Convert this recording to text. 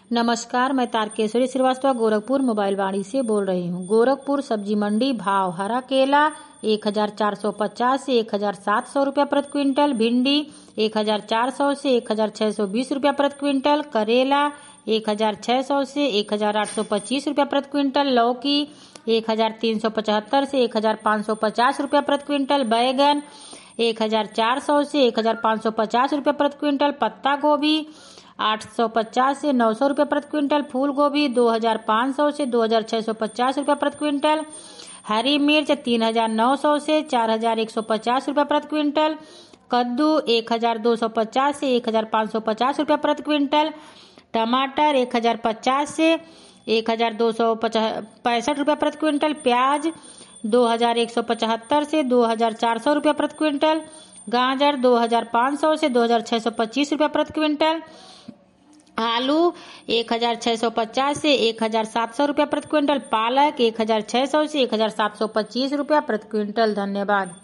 नमस्कार, मैं तारकेश्वरी श्रीवास्तव गोरखपुर मोबाइल वाणी से बोल रही हूँ। गोरखपुर सब्जी मंडी भाव: हरा केला 1450 से 1700 रुपया प्रति क्विंटल, भिंडी 1400 से 1620 रुपया प्रति क्विंटल, करेला 1600 से 1825 रुपया प्रति क्विंटल, लौकी 1375 से 1550 रुपया प्रति क्विंटल, बैगन 1400 से 1550 रुपया प्रति क्विंटल, पत्ता गोभी 850 से 900 रुपये प्रति क्विंटल, फूल गोभी 2500 से 2650 रुपये प्रति क्विंटल, हरी मिर्च 3900 से 4150 रुपये प्रति क्विंटल, कद्दू 1250 से 1550 रुपये प्रति क्विंटल, टमाटर 1050 से 1265 रुपये प्रति क्विंटल, प्याज 2175 से 2400 रुपये प्रति क्विंटल, गाजर 2500 से 2625 रुपये प्रति क्विंटल, आलू 1650 से 1700 रुपया प्रति क्विंटल, पालक 1600 से 1725 रुपया प्रति क्विंटल। धन्यवाद।